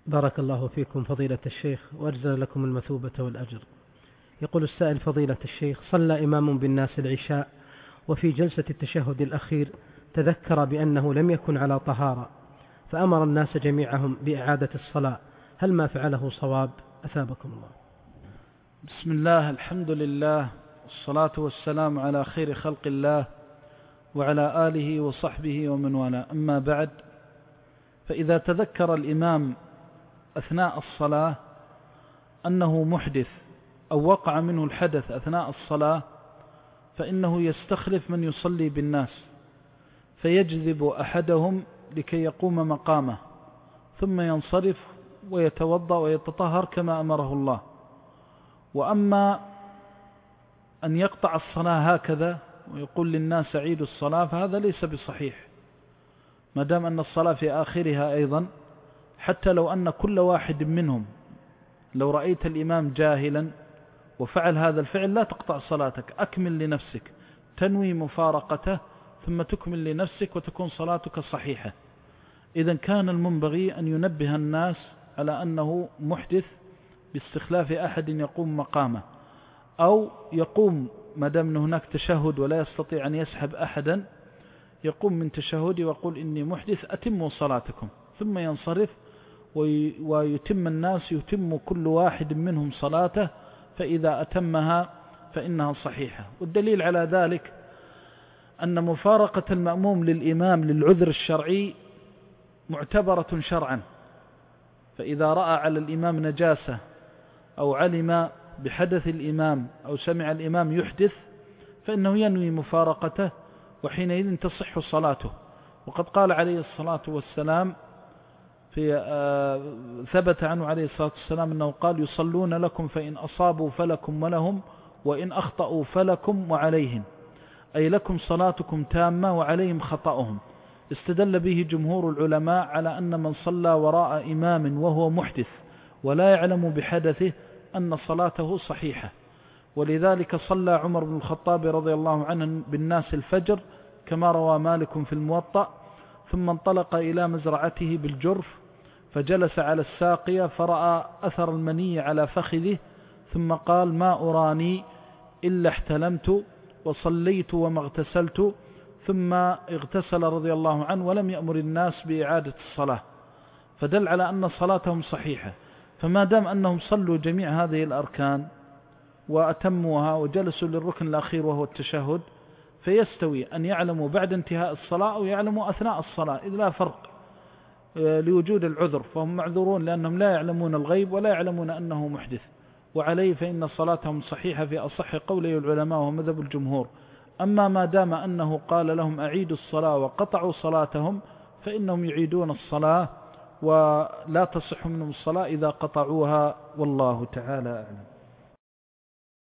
بارك الله فيكم فضيلة الشيخ وأجزل لكم المثوبة والأجر. يقول السائل: فضيلة الشيخ، صلى إمام بالناس العشاء وفي جلسة التشهد الأخير تذكر بأنه لم يكن على طهارة فأمر الناس جميعهم بإعادة الصلاة، هل ما فعله صواب؟ أثابكم الله. بسم الله، الحمد لله، والصلاة والسلام على خير خلق الله وعلى آله وصحبه ومن والاه، أما بعد، فإذا تذكر الإمام أثناء الصلاة أنه محدث أو وقع منه الحدث أثناء الصلاة فإنه يستخلف من يصلي بالناس فيجذب أحدهم لكي يقوم مقامه ثم ينصرف ويتوضأ ويتطهر كما أمره الله. وأما أن يقطع الصلاة هكذا ويقول للناس عيدوا الصلاة فهذا ليس بصحيح، ما دام أن الصلاة في آخرها أيضا. حتى لو أن كل واحد منهم، لو رأيت الإمام جاهلا وفعل هذا الفعل لا تقطع صلاتك، أكمل لنفسك، تنوي مفارقته ثم تكمل لنفسك وتكون صلاتك صحيحة. إذن كان المنبغي أن ينبه الناس على أنه محدث باستخلاف أحد يقوم مقامه، أو يقوم ما دام أن هناك تشهد ولا يستطيع أن يسحب أحدا، يقوم من تشهدي ويقول إني محدث أتموا صلاتكم، ثم ينصرف ويتم الناس، يتم كل واحد منهم صلاته، فإذا أتمها فإنها صحيحة. والدليل على ذلك أن مفارقة المأموم للإمام للعذر الشرعي معتبرة شرعا، فإذا رأى على الإمام نجاسة أو علم بحدث الإمام أو سمع الإمام يحدث فإنه ينوي مفارقته، وحينئذ تصح صلاته. وقد قال عليه الصلاة والسلام ثبت عنه عليه الصلاة والسلام أنه قال: يصلون لكم فإن أصابوا فلكم ولهم وإن أخطأوا فلكم وعليهم، أي لكم صلاتكم تامة وعليهم خطأهم. استدل به جمهور العلماء على أن من صلى وراء إمام وهو محدث ولا يعلم بحدثه أن صلاته صحيحة. ولذلك صلى عمر بن الخطاب رضي الله عنه بالناس الفجر كما روى مالك في الموطأ، ثم انطلق إلى مزرعته بالجرف فجلس على الساقية فرأى أثر المني على فخذه، ثم قال: ما أراني إلا احتلمت وصليت وما اغتسلت، ثم اغتسل رضي الله عنه ولم يأمر الناس بإعادة الصلاة، فدل على أن صلاتهم صحيحة. فما دام أنهم صلوا جميع هذه الأركان وأتموها وجلسوا للركن الأخير وهو التشهد، فيستوي أن يعلموا بعد انتهاء الصلاة أو يعلموا أثناء الصلاة، إذ لا فرق لوجود العذر، فهم معذورون لأنهم لا يعلمون الغيب ولا يعلمون أنه محدث، وعليه فإن صلاتهم صحيحة في أصح قولي العلماء ومذهب الجمهور. أما ما دام أنه قال لهم أعيدوا الصلاة وقطعوا صلاتهم فإنهم يعيدون الصلاة ولا تصح منهم الصلاة إذا قطعوها، والله تعالى أعلم.